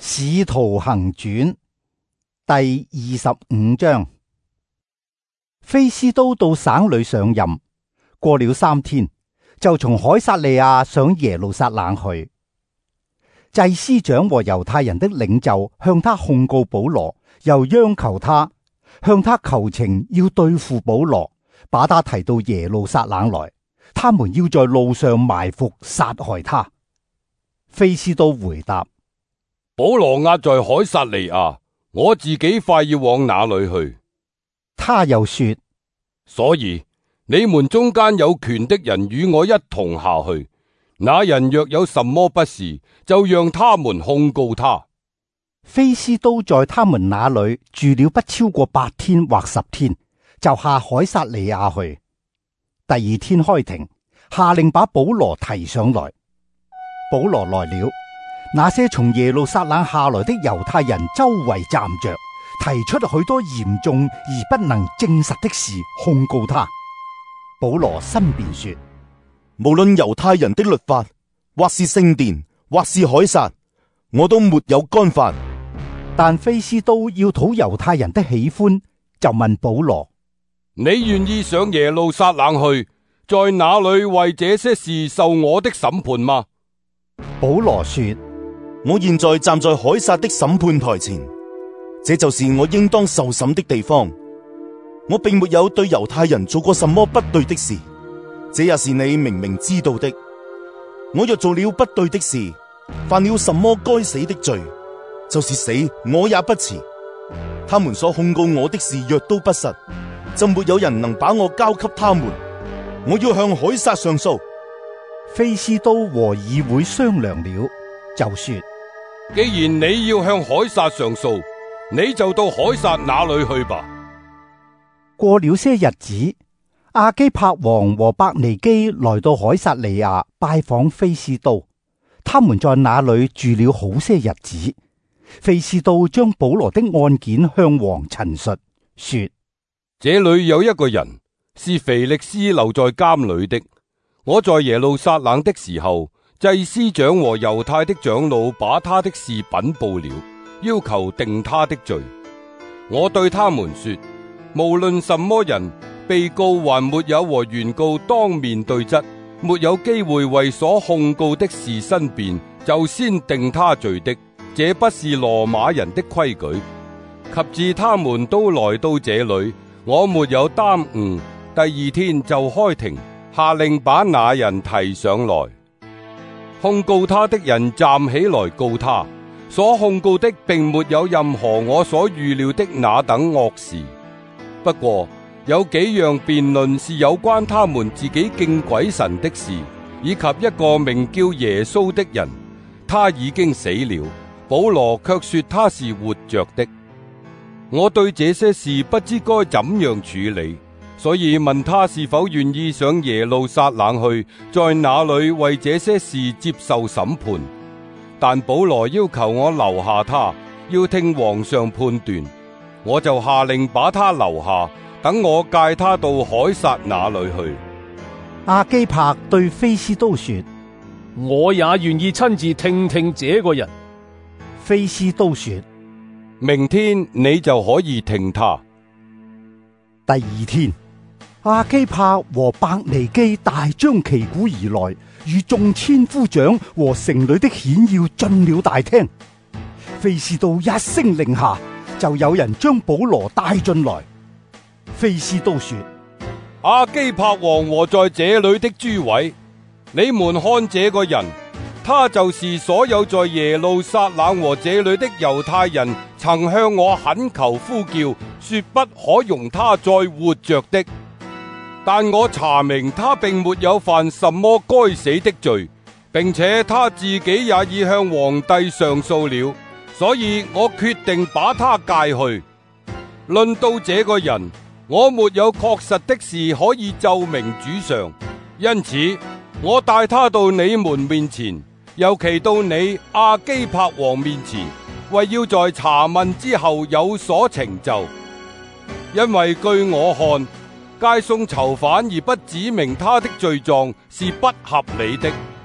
使徒行傳第25章。非斯都到省裏上任，過了3天，就從凱撒利亞上耶路撒冷去。祭司長和猶太人的領袖向他控告保羅，又央求他向他求情，要對付保羅，把他提到耶路撒冷來。他們要在路上埋伏殺害他。非斯都回答： 保羅押在凱撒利亞，我自己快要往那裏去。 他又說： 所以你們中間有權的人與我一同下去，那人若有什麼不是，就讓他們控告他。 非斯都在他們那裏住了不超過8天或10天，就下凱撒利亞去。第2天開庭，下令把保羅提上來。保羅來了，那些從耶路撒冷下來的猶太人周圍站着，提出許多嚴重而不能證實的事控告他。保羅申辯說： 無論猶太人的律法，或是聖殿，或是凱撒，我都沒有干犯。 但非斯都要討猶太人的喜歡，就問保羅： 你願意上耶路撒冷去，在那裏為這些事受我的審判嗎？ 保羅說： 我現在站在凱撒的審判台前，這就是我應當受審的地方。我並沒有對猶太人做過什麼不對的事，這也是你明明知道的。我若做了不對的事，犯了什麼該死的罪，就是死，我也不辭。他們所控告我的事若都不實，就沒有人能把我交給他們。我要向凱撒上訴。 非斯都和議會商量了，就說： 既然你要向凱撒上訴，你就到凱撒那裏去吧。 過了些日子，亞基帕王和伯尼基來到凱撒利亞拜訪非斯都，他們在那裏住了好些日子。非斯都將保羅的案件向王陳述，說： 這裏有一個人是腓力斯留在監裏的。我在耶路撒冷的時候，祭司長和猶太的長老把他的事稟報了，要求定他的罪。我對他們說：無論什麼人，被告還沒有和原告當面對質，沒有機會為所控告的事申辯，就先定他罪的，這不是羅馬人的規矩。及至他們都來到這裏，我沒有耽誤，第2天就開庭，下令把那人提上來。控告他的人站起來告他，所控告的並沒有任何我所預料的那等惡事。不過有幾樣辯論是有關他們自己敬鬼神的事，以及一個名叫耶穌的人，他已經死了，保羅卻說他是活着的。我對這些事不知該怎樣處理，所以問他是否願意上耶路撒冷去，在那裏為這些事接受審判。但保羅要求我留下他，要聽皇上判斷。我就下令把他留下，等我介他到凱撒那裏去。 亞基帕對非斯都說： 我也願意親自聽聽這個人。 非斯都說： 明天你就可以聽他。 第2天，亞基帕和伯尼基大張旗鼓而來，與眾千夫長和城裏的顯要進了大廳。非斯都一聲令下，就有人將保羅帶進來。非斯都說： 亞基帕王和在這裏的諸位，你們看這個人，他就是所有在耶路撒冷和這裏的猶太人曾向我懇求呼叫，說不可容他再活着的。但我查明他並沒有犯什麼該死的罪，並且他自己也已向皇帝上訴了，所以我決定把他介去。論到這個人，我沒有確實的事可以奏明主上，因此我帶他到你們面前，尤其到你亞基帕王面前，為要在查問之後有所成就。因為據我看，解送囚犯而不指明他的罪狀是不合理的。